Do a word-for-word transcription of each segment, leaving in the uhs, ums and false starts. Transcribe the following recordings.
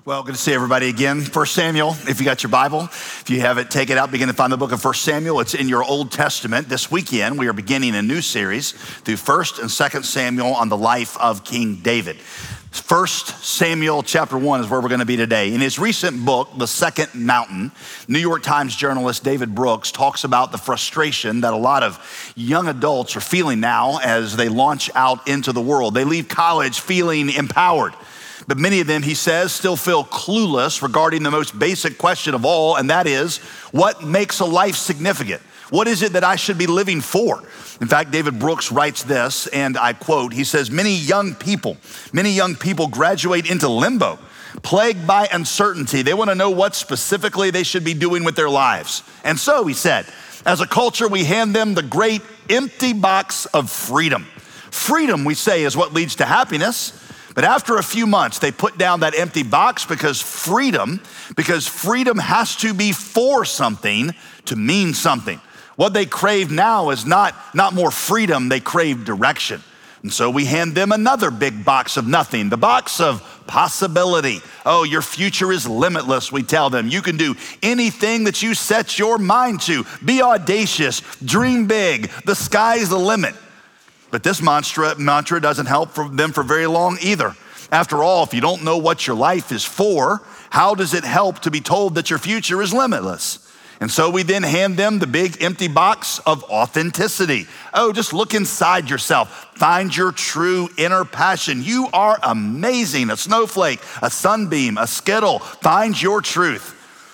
Well, good to see everybody again. First Samuel, if you got your Bible, if you have it, take it out, begin to find the book of First Samuel. It's in your Old Testament. This weekend, we are beginning a new series through First and Second Samuel on the life of King David. First Samuel chapter one is where we're gonna be today. In his recent book, The Second Mountain, New York Times journalist David Brooks talks about the frustration that a lot of young adults are feeling now as they launch out into the world. They leave college feeling empowered. But many of them, he says, still feel clueless regarding the most basic question of all, and that is, what makes a life significant? What is it that I should be living for? In fact, David Brooks writes this, and I quote, he says, many young people, many young people graduate into limbo, plagued by uncertainty. They want to know what specifically they should be doing with their lives. And so, he said, as a culture, we hand them the great empty box of freedom. Freedom, we say, is what leads to happiness. But after a few months, they put down that empty box because freedom, because freedom has to be for something to mean something. What they crave now is not, not more freedom, they crave direction. And so we hand them another big box of nothing, the box of possibility. Oh, your future is limitless, we tell them. You can do anything that you set your mind to. Be audacious, dream big, the sky's the limit. But this mantra, mantra doesn't help for them for very long either. After all, if you don't know what your life is for, how does it help to be told that your future is limitless? And so we then hand them the big empty box of authenticity. Oh, just look inside yourself. Find your true inner passion. You are amazing, a snowflake, a sunbeam, a skittle. Find your truth.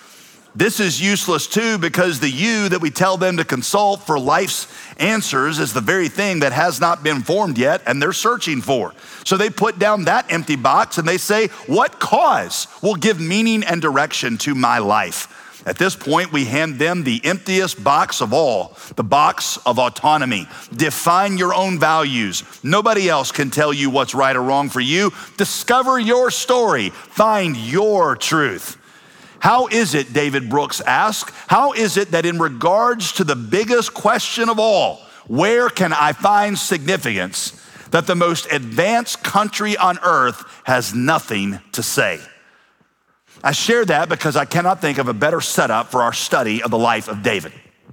This is useless too because the you that we tell them to consult for life's answers is the very thing that has not been formed yet and they're searching for. So they put down that empty box and they say, what cause will give meaning and direction to my life? At this point, we hand them the emptiest box of all, the box of autonomy. Define your own values. Nobody else can tell you what's right or wrong for you. Discover your story. Find your truth. How is it, David Brooks asks, how is it that in regards to the biggest question of all, where can I find significance, that the most advanced country on earth has nothing to say? I share that because I cannot think of a better setup for our study of the life of David.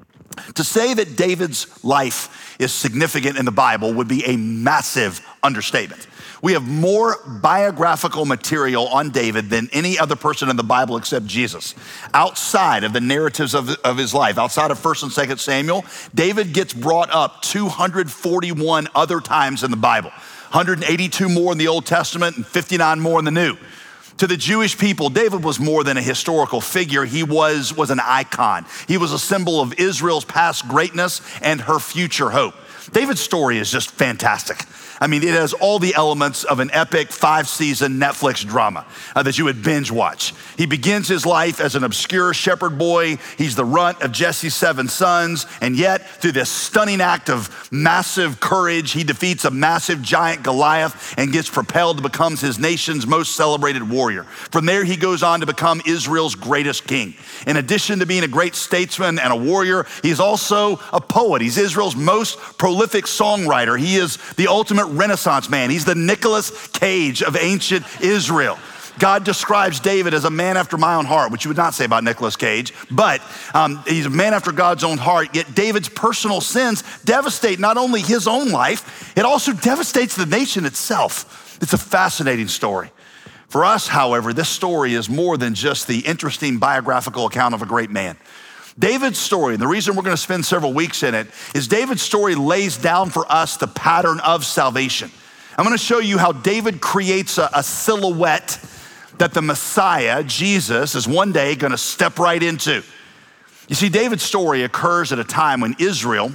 To say that David's life is significant in the Bible would be a massive understatement. We have more biographical material on David than any other person in the Bible except Jesus. Outside of the narratives of, of his life, outside of First and Second Samuel, David gets brought up two hundred forty-one other times in the Bible, one hundred eighty-two more in the Old Testament and fifty-nine more in the New. To the Jewish people, David was more than a historical figure. He was, was an icon. He was a symbol of Israel's past greatness and her future hope. David's story is just fantastic. I mean, it has all the elements of an epic five-season Netflix drama uh, that you would binge watch. He begins his life as an obscure shepherd boy. He's the runt of Jesse's seven sons. And yet, through this stunning act of massive courage, he defeats a massive giant Goliath and gets propelled to become his nation's most celebrated warrior. From there, he goes on to become Israel's greatest king. In addition to being a great statesman and a warrior, he's also a poet. He's Israel's most prolific songwriter. He is the ultimate Renaissance man. He's the Nicolas Cage of ancient Israel. God describes David as a man after my own heart, which you would not say about Nicolas Cage, but um, he's a man after God's own heart. Yet David's personal sins devastate not only his own life, it also devastates the nation itself. It's a fascinating story. For us, however, this story is more than just the interesting biographical account of a great man. David's story, and the reason we're gonna spend several weeks in it, is David's story lays down for us the pattern of salvation. I'm gonna show you how David creates a, a silhouette that the Messiah, Jesus, is one day gonna step right into. You see, David's story occurs at a time when Israel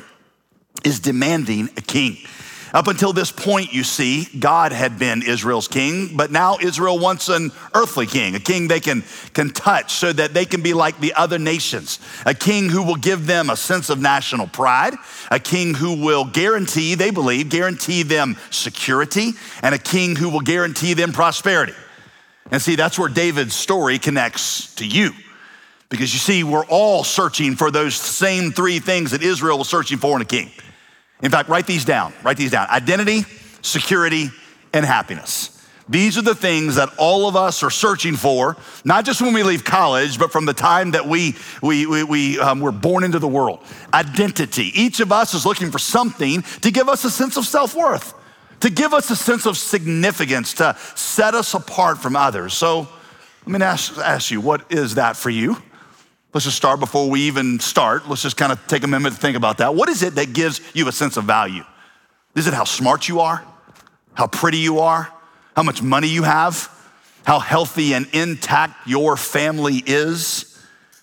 is demanding a king. Up until this point, you see, God had been Israel's king, but now Israel wants an earthly king, a king they can, can touch so that they can be like the other nations, a king who will give them a sense of national pride, a king who will guarantee, they believe, guarantee them security, and a king who will guarantee them prosperity. And see, that's where David's story connects to you. Because you see, we're all searching for those same three things that Israel was searching for in a king. In fact, write these down, write these down. Identity, security, and happiness. These are the things that all of us are searching for, not just when we leave college, but from the time that we, we, we, we um, were born into the world. Identity. Each of us is looking for something to give us a sense of self-worth, to give us a sense of significance, to set us apart from others. So let me ask, ask you, what is that for you? Let's just start before we even start. Let's just kind of take a minute to think about that. What is it that gives you a sense of value? Is it how smart you are? How pretty you are? How much money you have? How healthy and intact your family is?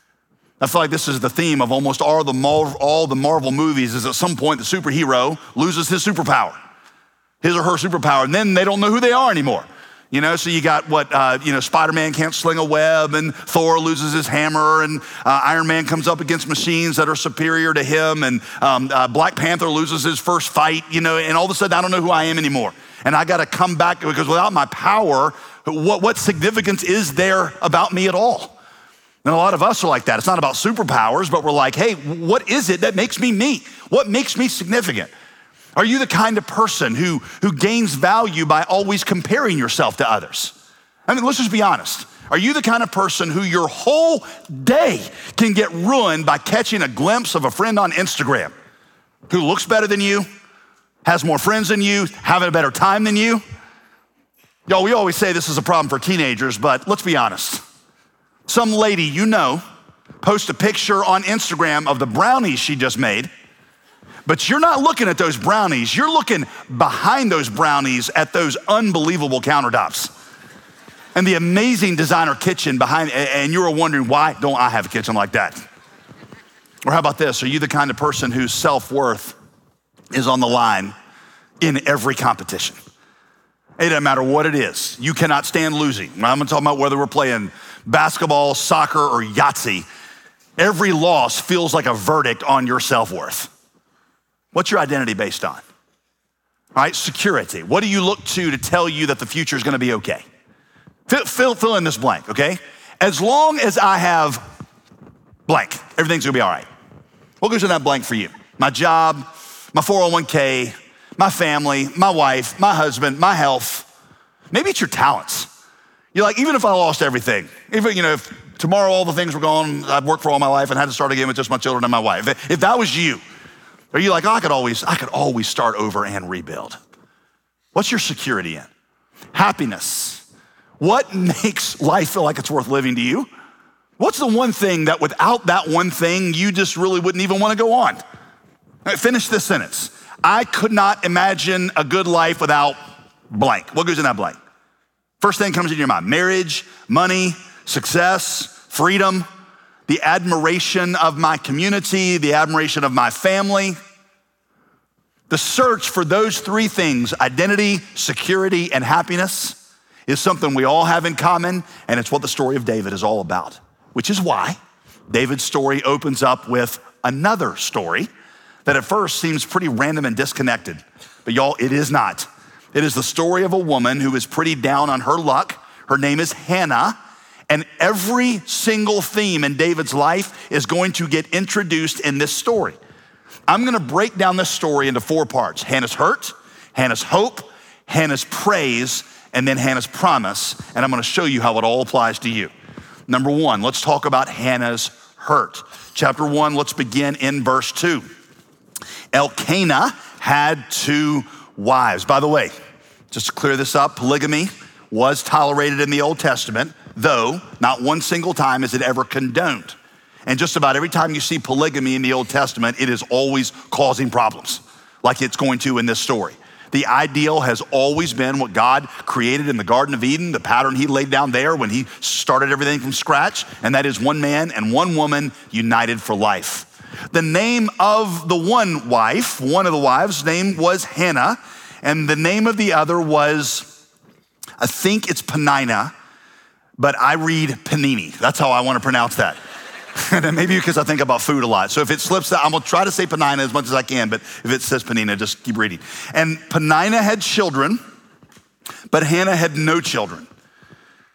I feel like this is the theme of almost all the, Mar- all the Marvel movies, is at some point the superhero loses his superpower, his or her superpower, and then they don't know who they are anymore. You know, so you got what, uh, you know, Spider-Man can't sling a web, and Thor loses his hammer, and uh, Iron Man comes up against machines that are superior to him, and um, uh, Black Panther loses his first fight, you know, and all of a sudden I don't know who I am anymore. And I gotta come back, because without my power, what, what significance is there about me at all? And a lot of us are like that. It's not about superpowers, but we're like, hey, what is it that makes me me? What makes me significant? Are you the kind of person who, who gains value by always comparing yourself to others? I mean, let's just be honest. Are you the kind of person who your whole day can get ruined by catching a glimpse of a friend on Instagram who looks better than you, has more friends than you, having a better time than you? Y'all, we always say this is a problem for teenagers, but let's be honest. Some lady you know posts a picture on Instagram of the brownies she just made, but you're not looking at those brownies. You're looking behind those brownies at those unbelievable countertops and the amazing designer kitchen behind, and you're wondering, why don't I have a kitchen like that? Or how about this? Are you the kind of person whose self-worth is on the line in every competition? It doesn't matter what it is. You cannot stand losing. I'm talking about whether we're playing basketball, soccer, or Yahtzee. Every loss feels like a verdict on your self-worth. What's your identity based on? All right, security. What do you look to to tell you that the future is gonna be okay? Fill, fill, fill in this blank, okay? As long as I have blank, everything's gonna be all right. What goes in that blank for you? My job, my four oh one k, my family, my wife, my husband, my health. Maybe it's your talents. You're like, even if I lost everything, even, you know, if tomorrow all the things were gone, I've worked for all my life and had to start again with just my children and my wife. If, if that was you, are you like, oh, I could always, I could always start over and rebuild? What's your security in? Happiness. What makes life feel like it's worth living to you? What's the one thing that without that one thing, you just really wouldn't even want to go on? Right, finish this sentence. I could not imagine a good life without blank. What goes in that blank? First thing comes into your mind: marriage, money, success, freedom, the admiration of my community, the admiration of my family. The search for those three things, identity, security, and happiness, is something we all have in common, and it's what the story of David is all about, which is why David's story opens up with another story that at first seems pretty random and disconnected. But y'all, it is not. It is the story of a woman who is pretty down on her luck. Her name is Hannah. And every single theme in David's life is going to get introduced in this story. I'm gonna break down this story into four parts: Hannah's hurt, Hannah's hope, Hannah's praise, and then Hannah's promise. And I'm gonna show you how it all applies to you. Number one, let's talk about Hannah's hurt. Chapter one, let's begin in verse two. Elkanah had two wives. By the way, just to clear this up, polygamy was tolerated in the Old Testament, though not one single time is it ever condoned. And just about every time you see polygamy in the Old Testament, it is always causing problems, like it's going to in this story. The ideal has always been what God created in the Garden of Eden, the pattern he laid down there when he started everything from scratch, and that is one man and one woman united for life. The name of the one wife, one of the wives' name was Hannah, and the name of the other was, I think it's Peninnah, but I read Panini. That's how I want to pronounce that. And maybe because I think about food a lot. So if it slips out, I'm gonna try to say Peninnah as much as I can, but if it says Peninnah, just keep reading. And Peninnah had children, but Hannah had no children.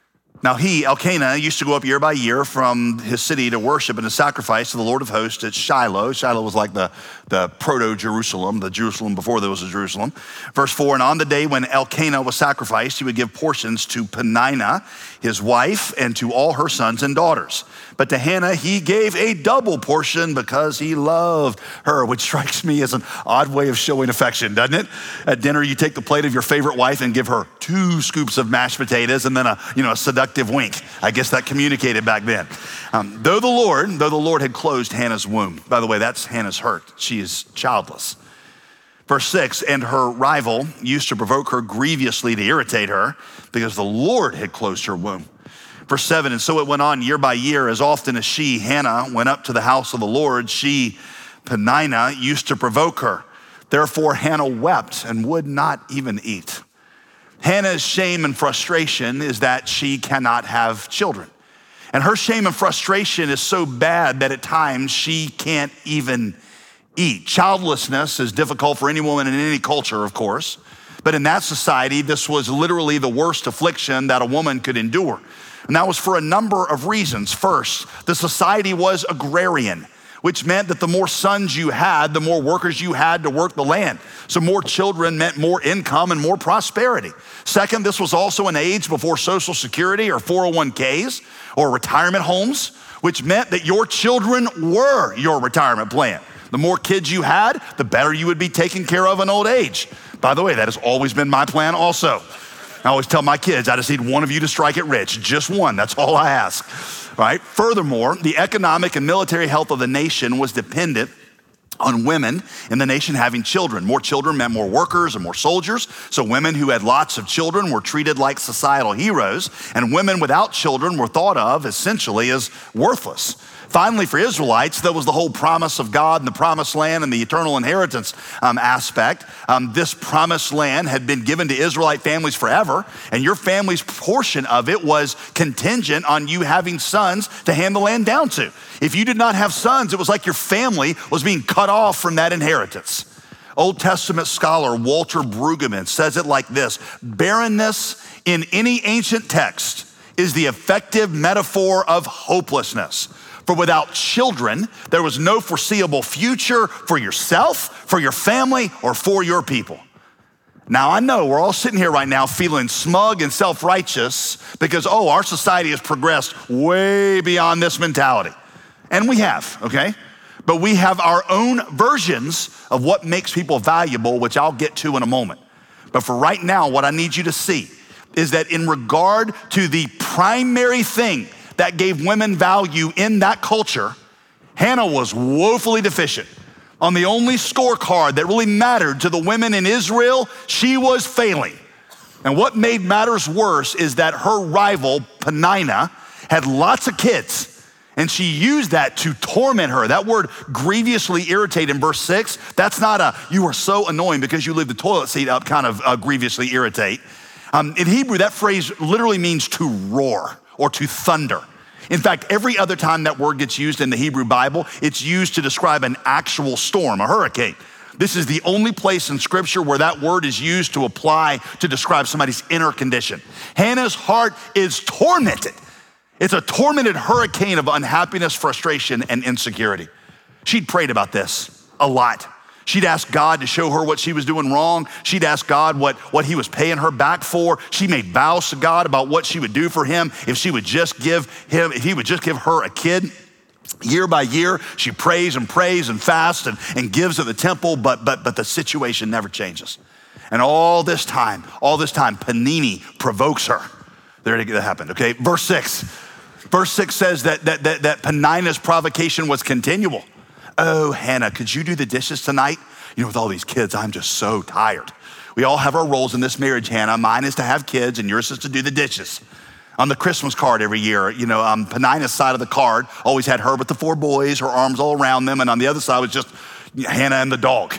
Now he, Elkanah, used to go up year by year from his city to worship and to sacrifice to the Lord of hosts at Shiloh. Shiloh was like the, the proto-Jerusalem, the Jerusalem before there was a Jerusalem. Verse four, and on the day when Elkanah was sacrificed, he would give portions to Peninnah, his wife, and to all her sons and daughters. But to Hannah, he gave a double portion because he loved her, which strikes me as an odd way of showing affection, doesn't it? At dinner, you take the plate of your favorite wife and give her two scoops of mashed potatoes and then a, you know, a seductive wink. I guess that communicated back then. Um, though the Lord, though the Lord had closed Hannah's womb. By the way, that's Hannah's hurt. She is childless. Verse six, and her rival used to provoke her grievously to irritate her because the Lord had closed her womb. Verse seven, and so it went on year by year, as often as she, Hannah, went up to the house of the Lord, she, Peninnah, used to provoke her. Therefore Hannah wept and would not even eat. Hannah's shame and frustration is that she cannot have children. And her shame and frustration is so bad that at times she can't even eat. Childlessness is difficult for any woman in any culture, of course. But in that society, this was literally the worst affliction that a woman could endure. And that was for a number of reasons. First, the society was agrarian, which meant that the more sons you had, the more workers you had to work the land. So more children meant more income and more prosperity. Second, this was also an age before Social Security or four oh one Ks or retirement homes, which meant that your children were your retirement plan. The more kids you had, the better you would be taken care of in old age. By the way, that has always been my plan also. I always tell my kids, I just need one of you to strike it rich, just one, that's all I ask, right? Furthermore, the economic and military health of the nation was dependent on women in the nation having children. More children meant more workers and more soldiers, so women who had lots of children were treated like societal heroes, and women without children were thought of essentially as worthless. Finally, for Israelites, there was the whole promise of God and the promised land and the eternal inheritance um, aspect. Um, this promised land had been given to Israelite families forever, and your family's portion of it was contingent on you having sons to hand the land down to. If you did not have sons, it was like your family was being cut off from that inheritance. Old Testament scholar Walter Brueggemann says it like this: barrenness in any ancient text is the effective metaphor of hopelessness. For without children, there was no foreseeable future for yourself, for your family, or for your people. Now, I know we're all sitting here right now feeling smug and self-righteous because, oh, our society has progressed way beyond this mentality. And we have, okay? But we have our own versions of what makes people valuable, which I'll get to in a moment. But for right now, what I need you to see is that in regard to the primary thing that gave women value in that culture, Hannah was woefully deficient. On the only scorecard that really mattered to the women in Israel, she was failing. And what made matters worse is that her rival, Peninnah, had lots of kids, and she used that to torment her. That word grievously irritate in verse six, that's not a you are so annoying because you leave the toilet seat up kind of uh, grievously irritate. Um, in Hebrew, that phrase literally means to roar or to thunder. In fact, every other time that word gets used in the Hebrew Bible, it's used to describe an actual storm, a hurricane. This is the only place in Scripture where that word is used to apply to describe somebody's inner condition. Hannah's heart is tormented. It's a tormented hurricane of unhappiness, frustration, and insecurity. She'd prayed about this a lot. She'd asked God to show her what she was doing wrong. She'd asked God what, what he was paying her back for. She made vows to God about what she would do for him if she would just give him, if he would just give her a kid. Year by year, she prays and prays and fasts and, and gives at the temple, but, but, but the situation never changes. And all this time, all this time, Peninnah provokes her. There it happened, okay? Verse six. Verse six says that, that, that, that Peninnah's provocation was continual. Oh, Hannah, could you do the dishes tonight? You know, with all these kids, I'm just so tired. We all have our roles in this marriage, Hannah. Mine is to have kids and yours is to do the dishes. On the Christmas card every year, you know, um, Peninnah's side of the card always had her with the four boys, her arms all around them, and on the other side was just Hannah and the dog.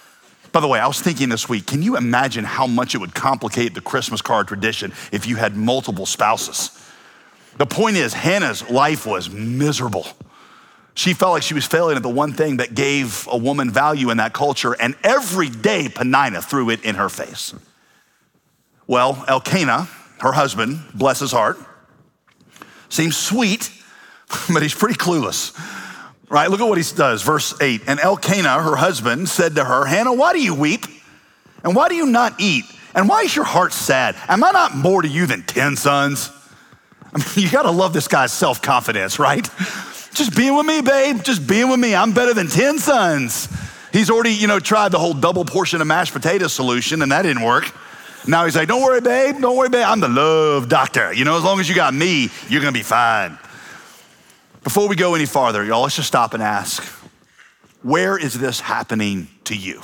By the way, I was thinking this week, can you imagine how much it would complicate the Christmas card tradition if you had multiple spouses? The point is, Hannah's life was miserable. She felt like she was failing at the one thing that gave a woman value in that culture, and every day Peninnah threw it in her face. Well, Elkanah, her husband, bless his heart, Seems sweet, but he's pretty clueless. Right, look at what he does, verse eight. And Elkanah, her husband, said to her, Hannah, why do you weep? And why do you not eat? And why is your heart sad? Am I not more to you than ten sons? I mean, you gotta love this guy's self-confidence, right? Just being with me, babe, just being with me. I'm better than ten sons. He's already, you know, tried the whole double portion of mashed potato solution and that didn't work. Now he's like, don't worry, babe, don't worry, babe. I'm the love doctor. You know, as long as you got me, you're gonna be fine. Before we go any farther, y'all, let's just stop and ask, where is this happening to you?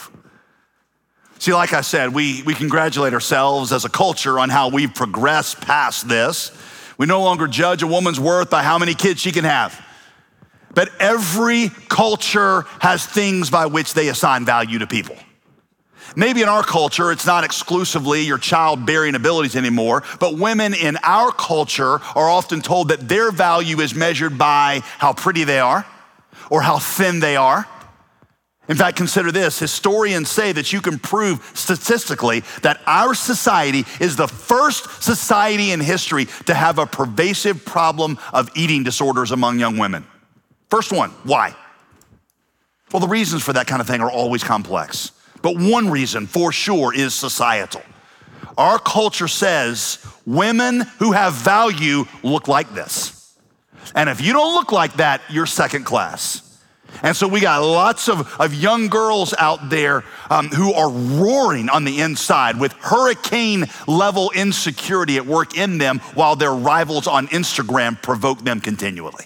See, like I said, we, we congratulate ourselves as a culture on how we've progressed past this. We no longer judge a woman's worth by how many kids she can have. But every culture has things by which they assign value to people. Maybe in our culture, it's not exclusively your childbearing abilities anymore, but women in our culture are often told that their value is measured by how pretty they are or how thin they are. In fact, consider this. Historians say that you can prove statistically that our society is the first society in history to have a pervasive problem of eating disorders among young women. First one, why? Well, the reasons for that kind of thing are always complex. But one reason for sure is societal. Our culture says women who have value look like this. And if you don't look like that, you're second class. And so we got lots of, of young girls out there um, who are roaring on the inside with hurricane level insecurity at work in them while their rivals on Instagram provoke them continually.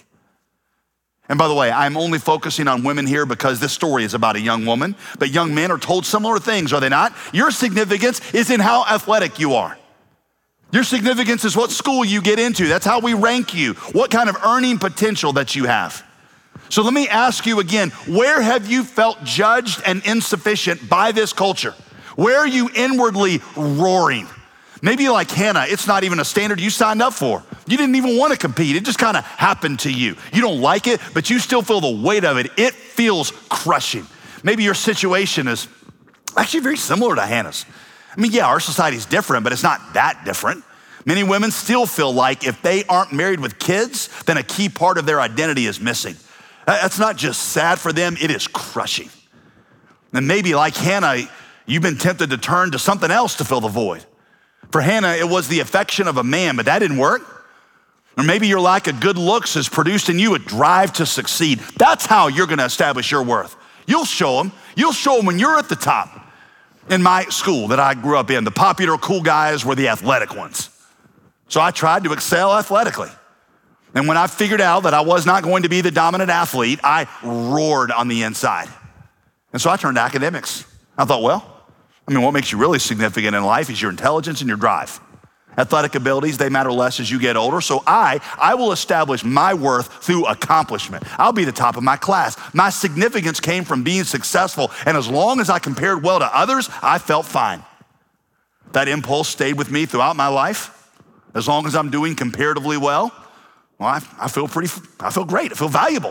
And by the way, I'm only focusing on women here because this story is about a young woman, but young men are told similar things, are they not? Your significance is in how athletic you are. Your significance is what school you get into. That's how we rank you, what kind of earning potential that you have. So let me ask you again, where have you felt judged and insufficient by this culture? Where are you inwardly roaring? Maybe like Hannah, it's not even a standard you signed up for. You didn't even want to compete. It just kind of happened to you. You don't like it, but you still feel the weight of it. It feels crushing. Maybe your situation is actually very similar to Hannah's. I mean, yeah, our society's different, but it's not that different. Many women still feel like if they aren't married with kids, then a key part of their identity is missing. That's not just sad for them, it is crushing. And maybe like Hannah, you've been tempted to turn to something else to fill the void. For Hannah, it was the affection of a man, but that didn't work. Or maybe your lack of good looks has produced in you a drive to succeed. That's how you're gonna establish your worth. You'll show them. You'll show them when you're at the top. In my school that I grew up in, the popular cool guys were the athletic ones. So I tried to excel athletically. And when I figured out that I was not going to be the dominant athlete, I roared on the inside. And so I turned to academics. I thought, well, I mean, what makes you really significant in life is your intelligence and your drive. Athletic abilities, they matter less as you get older. So I, I will establish my worth through accomplishment. I'll be the top of my class. My significance came from being successful. And as long as I compared well to others, I felt fine. That impulse stayed with me throughout my life. As long as I'm doing comparatively well, well, I, I feel pretty, I feel great, I feel valuable.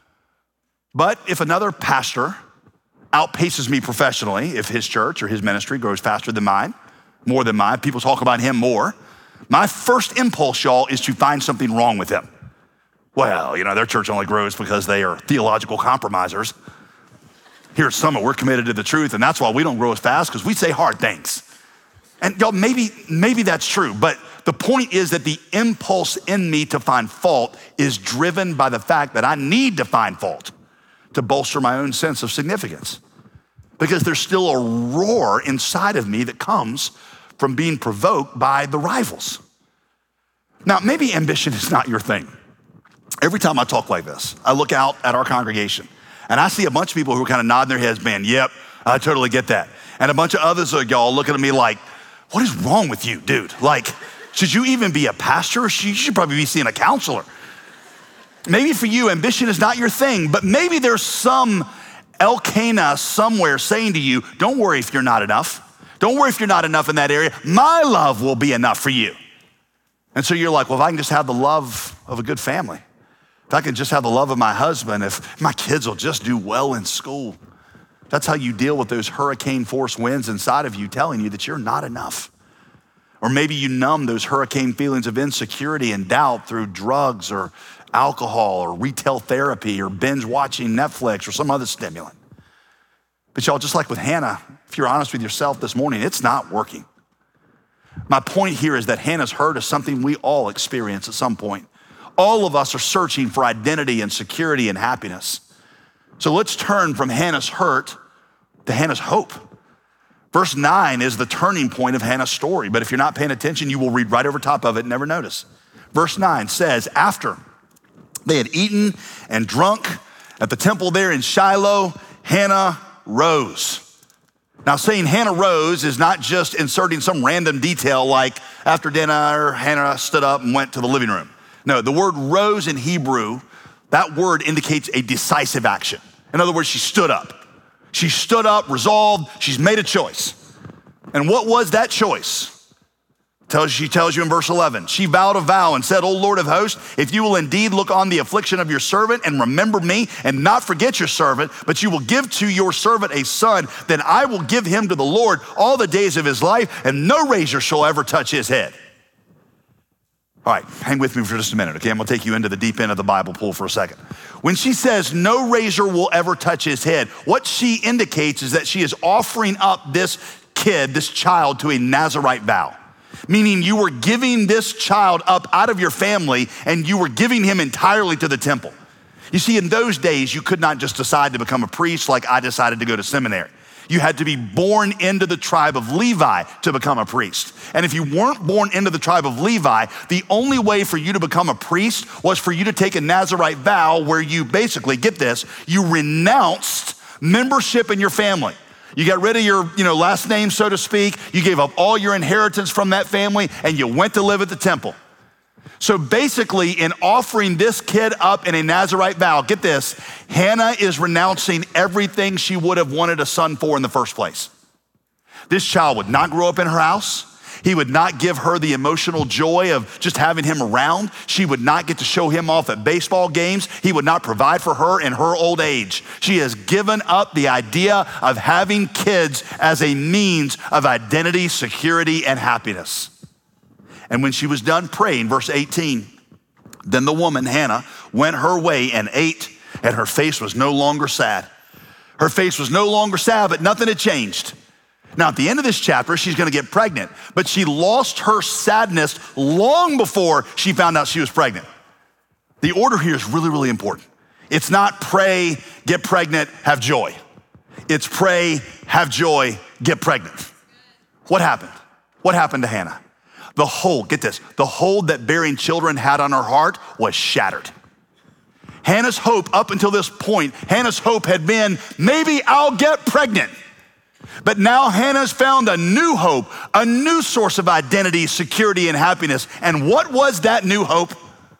But if another pastor outpaces me professionally, if his church or his ministry grows faster than mine, more than mine, people talk about him more, my first impulse, y'all, is to find something wrong with him. Well, you know, their church only grows because they are theological compromisers. Here at Summit, we're committed to the truth, and that's why we don't grow as fast, because we say hard things. And y'all, maybe, maybe that's true, but the point is that the impulse in me to find fault is driven by the fact that I need to find fault to bolster my own sense of significance. Because there's still a roar inside of me that comes from being provoked by the rivals. Now, maybe ambition is not your thing. Every time I talk like this, I look out at our congregation and I see a bunch of people who are kind of nodding their heads, man, yep, I totally get that. And a bunch of others of y'all looking at me like, what is wrong with you, dude? Like, should you even be a pastor? Or should, you should probably be seeing a counselor. Maybe for you, ambition is not your thing, but maybe there's some Elkanah somewhere saying to you, don't worry if you're not enough. Don't worry if you're not enough in that area. My love will be enough for you. And so you're like, well, if I can just have the love of a good family, if I can just have the love of my husband, if my kids will just do well in school. That's how you deal with those hurricane force winds inside of you telling you that you're not enough. Or maybe you numb those hurricane feelings of insecurity and doubt through drugs or alcohol or retail therapy or binge watching Netflix or some other stimulant. But y'all, just like with Hannah, if you're honest with yourself this morning, it's not working. My point here is that Hannah's hurt is something we all experience at some point. All of us are searching for identity and security and happiness. So let's turn from Hannah's hurt to Hannah's hope. Verse nine is the turning point of Hannah's story, but if you're not paying attention, you will read right over top of it and never notice. Verse nine says, after they had eaten and drunk at the temple there in Shiloh, Hannah rose. Now, saying Hannah rose is not just inserting some random detail like after dinner, Hannah stood up and went to the living room. No, the word rose in Hebrew, that word indicates a decisive action. In other words, she stood up. She stood up, resolved, she's made a choice. And what was that choice? Tells, she tells you in verse eleven, she vowed a vow and said, O Lord of hosts, if you will indeed look on the affliction of your servant and remember me and not forget your servant, but you will give to your servant a son, then I will give him to the Lord all the days of his life, and no razor shall ever touch his head. All right, hang with me for just a minute, okay? I'm gonna take you into the deep end of the Bible pool for a second. When she says no razor will ever touch his head, what she indicates is that she is offering up this kid, this child, to a Nazirite vow. Meaning you were giving this child up out of your family and you were giving him entirely to the temple. You see, in those days, you could not just decide to become a priest like I decided to go to seminary. You had to be born into the tribe of Levi to become a priest. And if you weren't born into the tribe of Levi, the only way for you to become a priest was for you to take a Nazirite vow where you basically, get this, you renounced membership in your family. You got rid of your, you know, last name, so to speak. You gave up all your inheritance from that family and you went to live at the temple. So basically, in offering this kid up in a Nazirite vow, get this, Hannah is renouncing everything she would have wanted a son for in the first place. This child would not grow up in her house. He would not give her the emotional joy of just having him around. She would not get to show him off at baseball games. He would not provide for her in her old age. She has given up the idea of having kids as a means of identity, security, and happiness. And when she was done praying, verse eighteen, then the woman, Hannah, went her way and ate, and her face was no longer sad. Her face was no longer sad, but nothing had changed. Now, at the end of this chapter, she's gonna get pregnant, but she lost her sadness long before she found out she was pregnant. The order here is really, really important. It's not pray, get pregnant, have joy. It's pray, have joy, get pregnant. What happened? What happened to Hannah? The hold, get this, the hold that bearing children had on her heart was shattered. Hannah's hope up until this point, Hannah's hope had been, maybe I'll get pregnant. But now Hannah's found a new hope, a new source of identity, security, and happiness. And what was that new hope?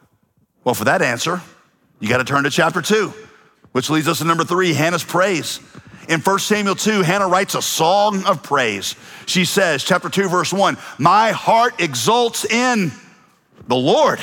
Well, for that answer, you gotta turn to chapter two, which leads us to number three, Hannah's praise. In First Samuel two, Hannah writes a song of praise. She says, chapter two, verse one, my heart exults in the Lord.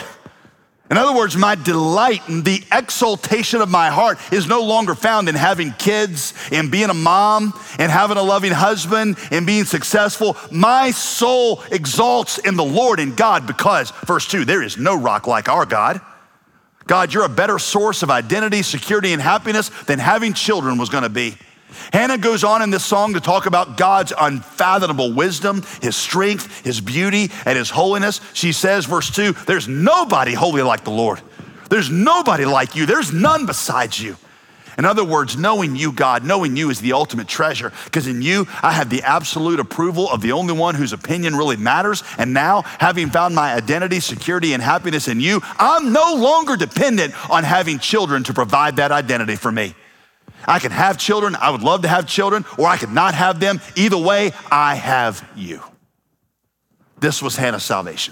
In other words, my delight and the exaltation of my heart is no longer found in having kids, in being a mom, and having a loving husband, and being successful. My soul exalts in the Lord and God because, verse two, there is no rock like our God. God, you're a better source of identity, security, and happiness than having children was gonna be. Hannah goes on in this song to talk about God's unfathomable wisdom, his strength, his beauty, and his holiness. She says, verse two, there's nobody holy like the Lord. There's nobody like you. There's none besides you. In other words, knowing you, God, knowing you is the ultimate treasure, because in you, I have the absolute approval of the only one whose opinion really matters. And now, having found my identity, security, and happiness in you, I'm no longer dependent on having children to provide that identity for me. I can have children, I would love to have children, or I could not have them. Either way, I have you. This was Hannah's salvation.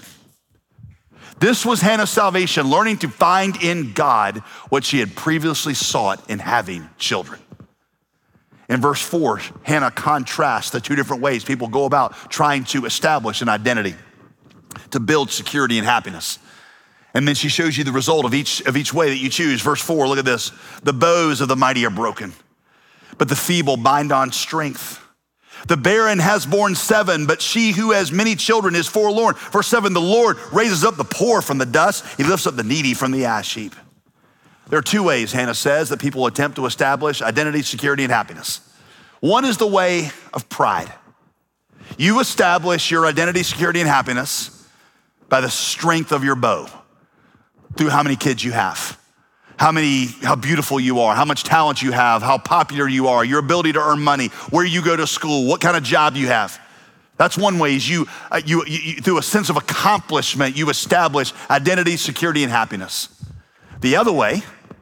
This was Hannah's salvation, learning to find in God what she had previously sought in having children. In verse four, Hannah contrasts the two different ways people go about trying to establish an identity, to build security and happiness. And then she shows you the result of each, of each way that you choose. Verse four, look at this. The bows of the mighty are broken, but the feeble bind on strength. The barren has borne seven, but she who has many children is forlorn. Verse seven, the Lord raises up the poor from the dust. He lifts up the needy from the ash heap. There are two ways, Hannah says, that people attempt to establish identity, security, and happiness. One is the way of pride. You establish your identity, security, and happiness by the strength of your bow, through how many kids you have, how many, how beautiful you are, how much talent you have, how popular you are, your ability to earn money, where you go to school, what kind of job you have. That's one way is you, uh, you, you, through a sense of accomplishment, you establish identity, security, and happiness. The other way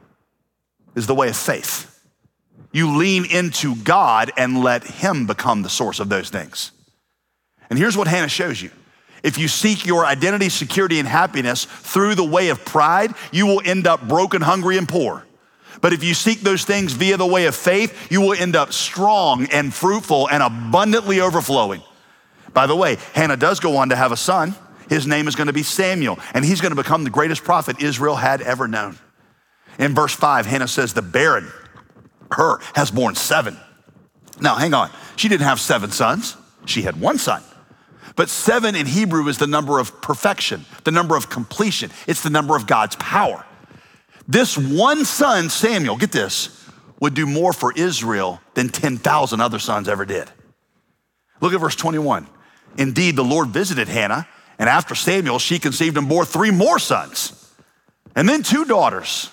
is the way of faith. You lean into God and let him become the source of those things. And here's what Hannah shows you. If you seek your identity, security, and happiness through the way of pride, you will end up broken, hungry, and poor. But if you seek those things via the way of faith, you will end up strong and fruitful and abundantly overflowing. By the way, Hannah does go on to have a son. His name is going to be Samuel, and he's going to become the greatest prophet Israel had ever known. In verse five, Hannah says, the barren, her, has borne seven. Now, hang on. She didn't have seven sons. She had one son. But seven in Hebrew is the number of perfection, the number of completion. It's the number of God's power. This one son, Samuel, get this, would do more for Israel than ten thousand other sons ever did. Look at verse twenty-one. Indeed, the Lord visited Hannah, and after Samuel, she conceived and bore three more sons, and then two daughters.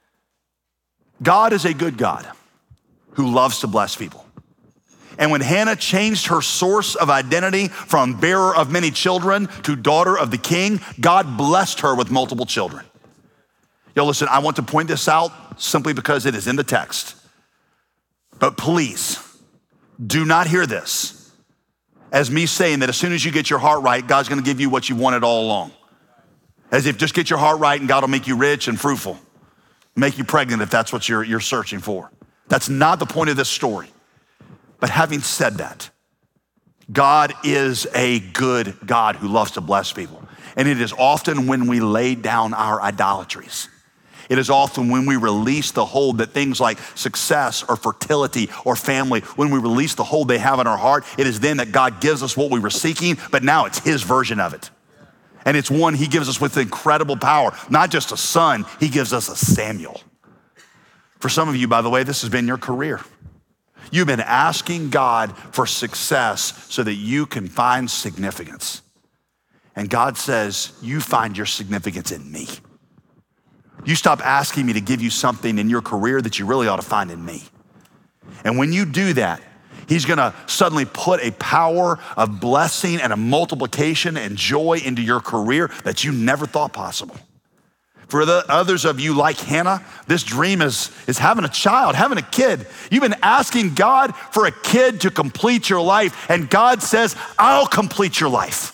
God is a good God who loves to bless people. And when Hannah changed her source of identity from bearer of many children to daughter of the king, God blessed her with multiple children. Yo, listen, I want to point this out simply because it is in the text. But please, do not hear this as me saying that as soon as you get your heart right, God's gonna give you what you wanted all along. As if just get your heart right and God will make you rich and fruitful, make you pregnant if that's what you're, you're searching for. That's not the point of this story. But having said that, God is a good God who loves to bless people. And it is often when we lay down our idolatries. It is often when we release the hold that things like success or fertility or family, when we release the hold they have in our heart, it is then that God gives us what we were seeking, but now it's his version of it. And it's one he gives us with incredible power. Not just a son, he gives us a Samuel. For some of you, by the way, this has been your career. You've been asking God for success so that you can find significance. And God says, you find your significance in me. You stop asking me to give you something in your career that you really ought to find in me. And when you do that, he's gonna suddenly put a power of blessing and a multiplication and joy into your career that you never thought possible. For the others of you like Hannah, this dream is, is having a child, having a kid. You've been asking God for a kid to complete your life, and God says, I'll complete your life.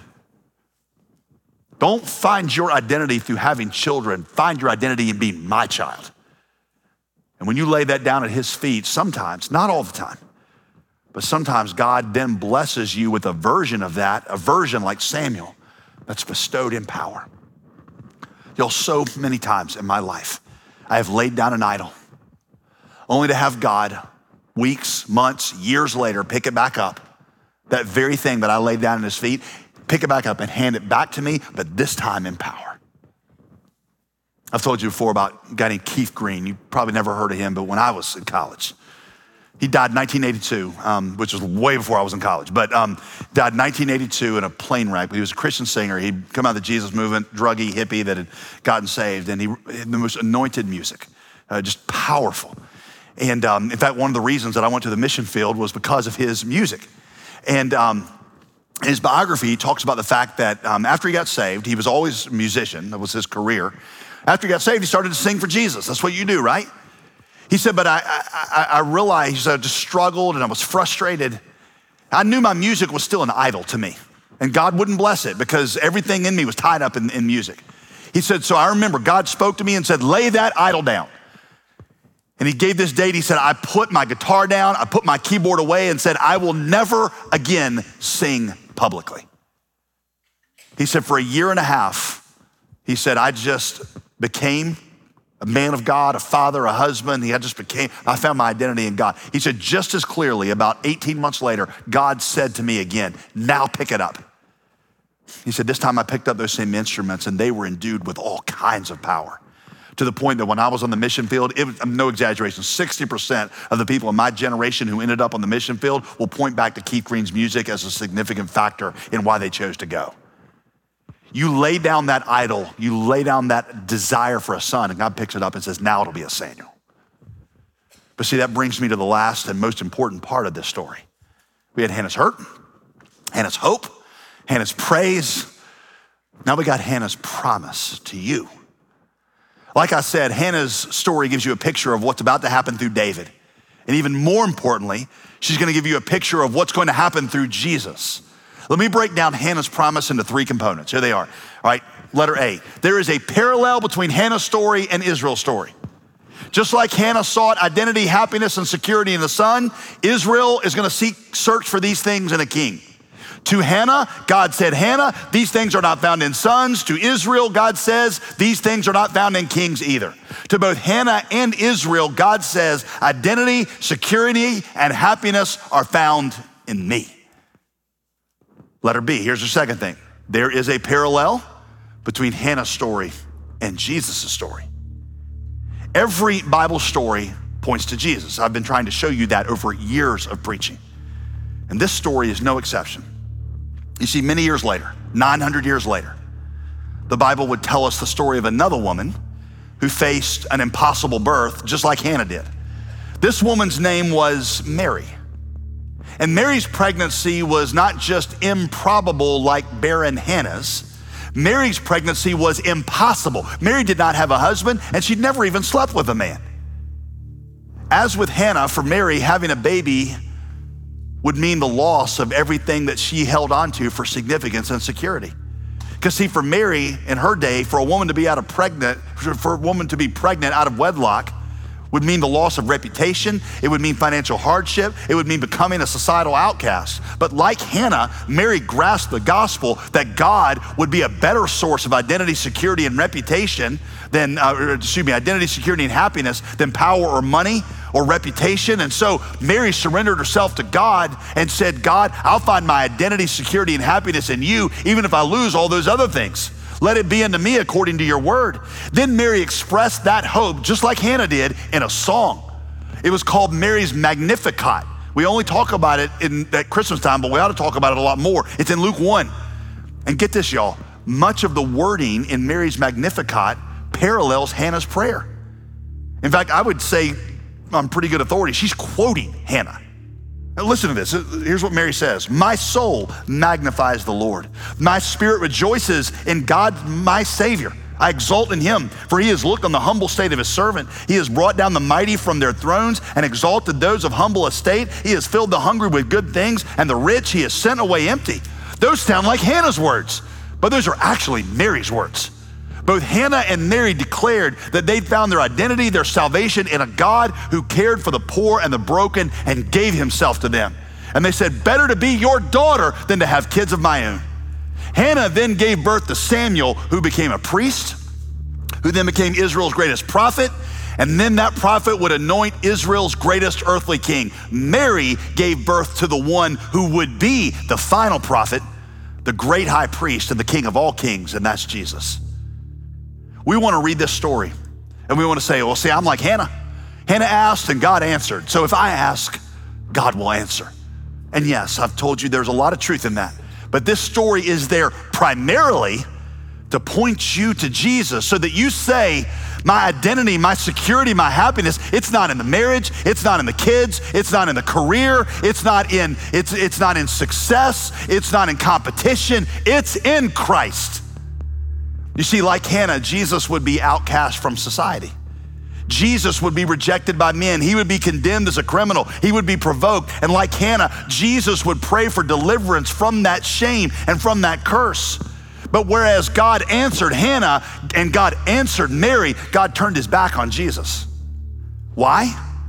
Don't find your identity through having children. Find your identity in being my child. And when you lay that down at his feet, sometimes, not all the time, but sometimes God then blesses you with a version of that, a version like Samuel that's bestowed in power. You know, so many times in my life, I have laid down an idol only to have God weeks, months, years later pick it back up. That very thing that I laid down at his feet, pick it back up and hand it back to me, but this time in power. I've told you before about a guy named Keith Green. You probably never heard of him, but when I was in college, he died in nineteen eighty-two, um, which was way before I was in college, but um, died in nineteen eighty-two in a plane wreck. He was a Christian singer. He'd come out of the Jesus movement, druggy hippie that had gotten saved, and he had the most anointed music, uh, just powerful. And um, in fact, one of the reasons that I went to the mission field was because of his music. And um, in his biography, he talks about the fact that um, after he got saved, he was always a musician. That was his career. After he got saved, he started to sing for Jesus. That's what you do, right? He said, but I, I, I realized I just struggled and I was frustrated. I knew my music was still an idol to me, and God wouldn't bless it because everything in me was tied up in, in music. He said, so I remember God spoke to me and said, lay that idol down. And he gave this date. He said, I put my guitar down, I put my keyboard away and said, I will never again sing publicly. He said, for a year and a half, he said, I just became a man of God, a father, a husband. He had just became, I found my identity in God. He said, just as clearly, about eighteen months later, God said to me again, now pick it up. He said, this time I picked up those same instruments and they were endued with all kinds of power, to the point that when I was on the mission field, it was no exaggeration, sixty percent of the people in my generation who ended up on the mission field will point back to Keith Green's music as a significant factor in why they chose to go. You lay down that idol, you lay down that desire for a son, and God picks it up and says, now it'll be a Samuel. But see, that brings me to the last and most important part of this story. We had Hannah's hurt, Hannah's hope, Hannah's praise. Now we got Hannah's promise to you. Like I said, Hannah's story gives you a picture of what's about to happen through David. And even more importantly, she's gonna give you a picture of what's going to happen through Jesus. Let me break down Hannah's promise into three components. Here they are. All right, letter A. There is a parallel between Hannah's story and Israel's story. Just like Hannah sought identity, happiness, and security in the son, Israel is gonna seek, search for these things in a king. To Hannah, God said, Hannah, these things are not found in sons. To Israel, God says, these things are not found in kings either. To both Hannah and Israel, God says, identity, security, and happiness are found in me. Letter B, here's the second thing. There is a parallel between Hannah's story and Jesus' story. Every Bible story points to Jesus. I've been trying to show you that over years of preaching. And this story is no exception. You see, many years later, nine hundred years later, the Bible would tell us the story of another woman who faced an impossible birth, just like Hannah did. This woman's name was Mary. And Mary's pregnancy was not just improbable like barren Hannah's. Mary's pregnancy was impossible. Mary did not have a husband, and she'd never even slept with a man. As with Hannah, for Mary, having a baby would mean the loss of everything that she held onto for significance and security. Because see, for Mary in her day, for a woman to be out of pregnant, for a woman to be pregnant out of wedlock would mean the loss of reputation. It would mean financial hardship. It would mean becoming a societal outcast. But like Hannah, Mary grasped the gospel that God would be a better source of identity, security, and reputation than, uh, excuse me, identity, security, and happiness than power or money or reputation. And so Mary surrendered herself to God and said, God, I'll find my identity, security, and happiness in you, even if I lose all those other things. Let it be unto me according to your word. Then Mary expressed that hope, just like Hannah did, in a song. It was called Mary's Magnificat. We only talk about it in at Christmas time, but we ought to talk about it a lot more. It's in Luke one. And get this, y'all, much of the wording in Mary's Magnificat parallels Hannah's prayer. In fact, I would say on pretty good authority, she's quoting Hannah. Now listen to this. Here's what Mary says. My soul magnifies the Lord. My spirit rejoices in God, my Savior. I exult in him, for he has looked on the humble state of his servant. He has brought down the mighty from their thrones and exalted those of humble estate. He has filled the hungry with good things, and the rich he has sent away empty. Those sound like Hannah's words, but those are actually Mary's words. Both Hannah and Mary declared that they'd found their identity, their salvation in a God who cared for the poor and the broken and gave himself to them. And they said, better to be your daughter than to have kids of my own. Hannah then gave birth to Samuel, who became a priest, who then became Israel's greatest prophet, and then that prophet would anoint Israel's greatest earthly king. Mary gave birth to the one who would be the final prophet, the great high priest and the king of all kings, and that's Jesus. We want to read this story and we want to say, well, see, I'm like Hannah. Hannah asked and God answered. So if I ask, God will answer. And yes, I've told you there's a lot of truth in that. But this story is there primarily to point you to Jesus so that you say, my identity, my security, my happiness, it's not in the marriage, it's not in the kids, it's not in the career, it's not in, it's, it's not in success, it's not in competition, it's in Christ. You see, like Hannah, Jesus would be outcast from society. Jesus would be rejected by men. He would be condemned as a criminal. He would be provoked. And like Hannah, Jesus would pray for deliverance from that shame and from that curse. But whereas God answered Hannah and God answered Mary, God turned his back on Jesus. Why?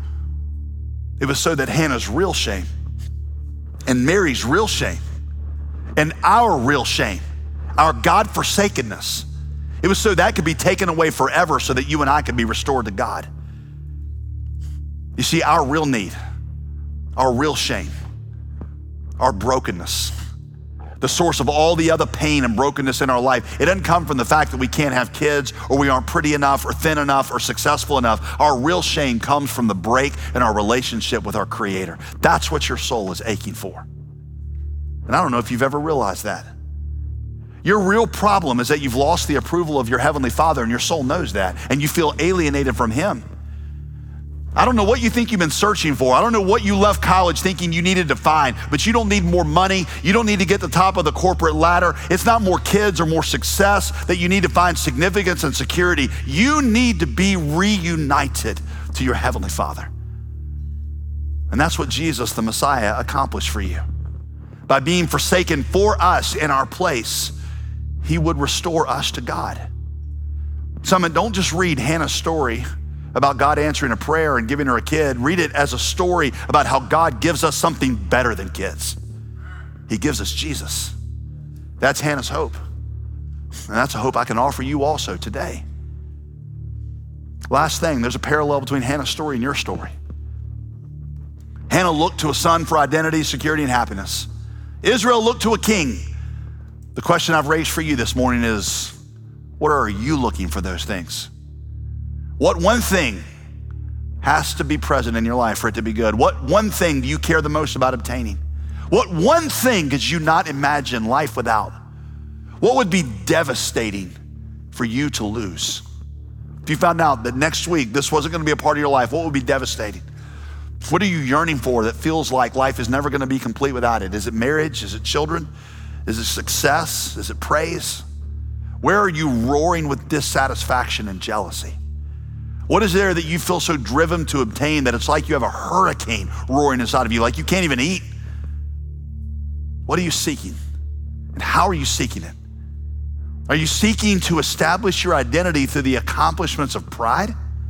It was so that Hannah's real shame and Mary's real shame and our real shame, our God-forsakenness, It was so that could be taken away forever so that you and I could be restored to God. You see, our real need, our real shame, our brokenness, the source of all the other pain and brokenness in our life, it doesn't come from the fact that we can't have kids or we aren't pretty enough or thin enough or successful enough. Our real shame comes from the break in our relationship with our Creator. That's what your soul is aching for. And I don't know if you've ever realized that. Your real problem is that you've lost the approval of your Heavenly Father, and your soul knows that, and you feel alienated from Him. I don't know what you think you've been searching for. I don't know what you left college thinking you needed to find, but you don't need more money. You don't need to get to the top of the corporate ladder. It's not more kids or more success that you need to find significance and security. You need to be reunited to your Heavenly Father. And that's what Jesus, the Messiah, accomplished for you. By being forsaken for us in our place, He would restore us to God. Someone, don't just read Hannah's story about God answering a prayer and giving her a kid. Read it as a story about how God gives us something better than kids. He gives us Jesus. That's Hannah's hope. And that's a hope I can offer you also today. Last thing, there's a parallel between Hannah's story and your story. Hannah looked to a son for identity, security, and happiness. Israel looked to a king. The question I've raised for you this morning is, what are you looking for those things? What one thing has to be present in your life for it to be good? What one thing do you care the most about obtaining? What one thing could you not imagine life without? What would be devastating for you to lose? If you found out that next week this wasn't gonna be a part of your life, what would be devastating? What are you yearning for that feels like life is never gonna be complete without it? Is it marriage? Is it children? Is it success? Is it praise? Where are you roaring with dissatisfaction and jealousy? What is there that you feel so driven to obtain that it's like you have a hurricane roaring inside of you, like you can't even eat? What are you seeking? And how are you seeking it? Are you seeking to establish your identity through the accomplishments of pride?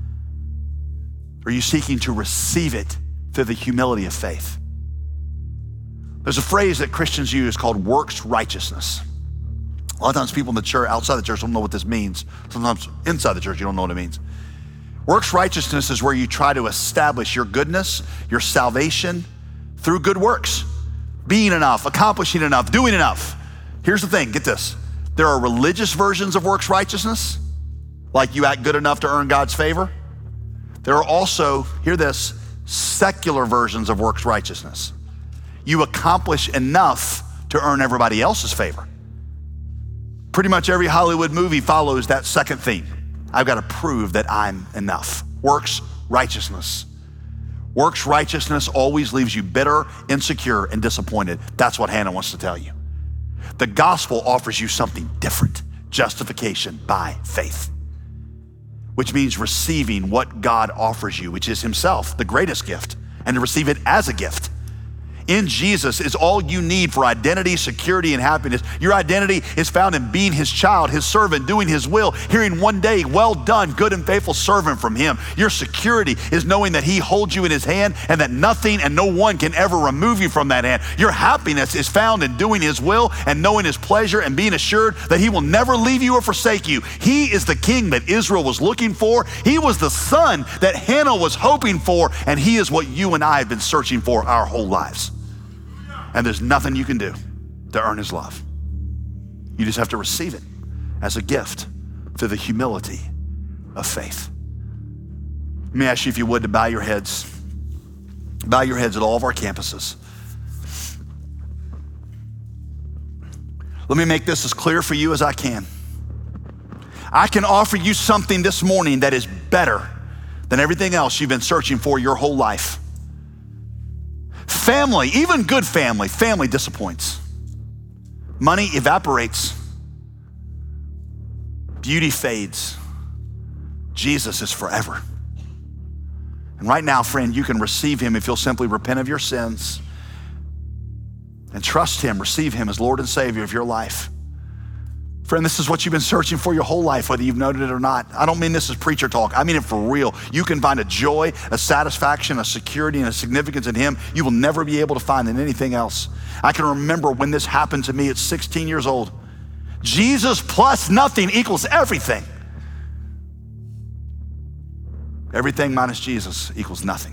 Or are you seeking to receive it through the humility of faith? There's a phrase that Christians use called works righteousness. A lot of times people in the church, outside the church, don't know what this means. Sometimes inside the church, you don't know what it means. Works righteousness is where you try to establish your goodness, your salvation through good works. Being enough, accomplishing enough, doing enough. Here's the thing, get this. There are religious versions of works righteousness, like you act good enough to earn God's favor. There are also, hear this, secular versions of works righteousness. You accomplish enough to earn everybody else's favor. Pretty much every Hollywood movie follows that second theme. I've got to prove that I'm enough. Works righteousness. Works righteousness always leaves you bitter, insecure, and disappointed. That's what Hannah wants to tell you. The gospel offers you something different. Justification by faith, which means receiving what God offers you, which is Himself, the greatest gift, and to receive it as a gift. In Jesus is all you need for identity, security, and happiness. Your identity is found in being His child, His servant, doing His will, hearing one day, well done, good and faithful servant from Him. Your security is knowing that He holds you in His hand and that nothing and no one can ever remove you from that hand. Your happiness is found in doing His will and knowing His pleasure and being assured that He will never leave you or forsake you. He is the king that Israel was looking for. He was the son that Hannah was hoping for, and He is what you and I have been searching for our whole lives. And there's nothing you can do to earn His love. You just have to receive it as a gift through the humility of faith. Let me ask you, if you would, to bow your heads. Bow your heads at all of our campuses. Let me make this as clear for you as I can. I can offer you something this morning that is better than everything else you've been searching for your whole life. Family, even good family, family disappoints. Money evaporates. Beauty fades. Jesus is forever. And right now, friend, you can receive Him if you'll simply repent of your sins and trust Him, receive Him as Lord and Savior of your life. Friend, this is what you've been searching for your whole life, whether you've noted it or not. I don't mean this as preacher talk. I mean it for real. You can find a joy, a satisfaction, a security, and a significance in Him you will never be able to find in anything else. I can remember when this happened to me at sixteen years old. Jesus plus nothing equals everything. Everything minus Jesus equals nothing.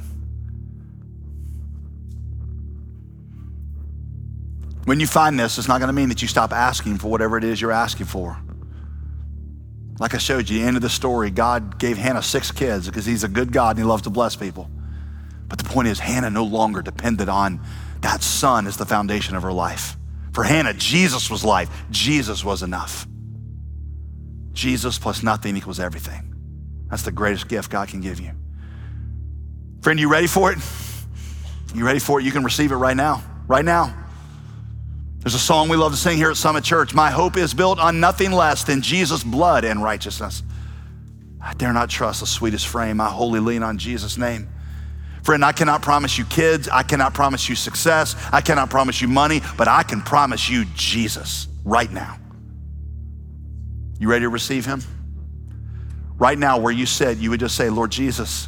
When you find this, it's not gonna mean that you stop asking for whatever it is you're asking for. Like I showed you, the end of the story, God gave Hannah six kids because He's a good God and He loves to bless people. But the point is, Hannah no longer depended on that son as the foundation of her life. For Hannah, Jesus was life. Jesus was enough. Jesus plus nothing equals everything. That's the greatest gift God can give you. Friend, you ready for it? You ready for it? You can receive it right now, right now. There's a song we love to sing here at Summit Church. My hope is built on nothing less than Jesus' blood and righteousness. I dare not trust the sweetest frame. I wholly lean on Jesus' name. Friend, I cannot promise you kids. I cannot promise you success. I cannot promise you money, but I can promise you Jesus right now. You ready to receive Him? Right now, where you said, you would just say, Lord Jesus,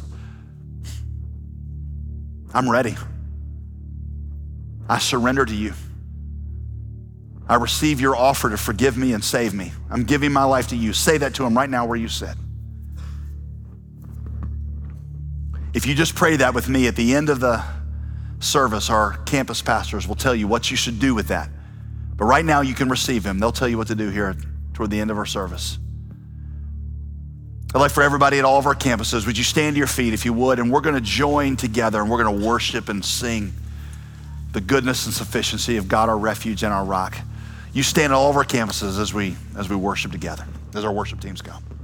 I'm ready. I surrender to you. I receive your offer to forgive me and save me. I'm giving my life to you. Say that to Him right now where you sit. If you just pray that with me at the end of the service, our campus pastors will tell you what you should do with that. But right now you can receive Him. They'll tell you what to do here toward the end of our service. I'd like for everybody at all of our campuses, would you stand to your feet if you would, and we're gonna join together and we're gonna worship and sing the goodness and sufficiency of God, our refuge and our rock. You stand at all of our campuses as we, as we worship together, as our worship teams go.